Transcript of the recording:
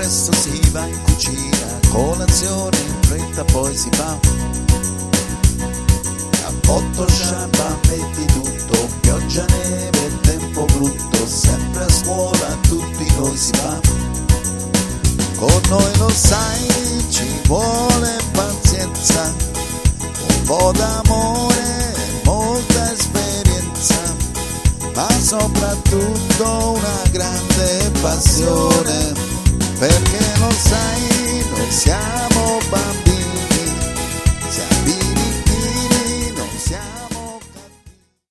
presto si va in cucina, colazione in fretta poi si fa. Cappotto, sciarpa, metti tutto, pioggia, neve, tempo brutto, sempre a scuola tutti noi si va. Con noi lo sai, ci vuole pazienza, un po' d'amore, molta esperienza, ma soprattutto una grande passione, perché lo sai, noi siamo bambini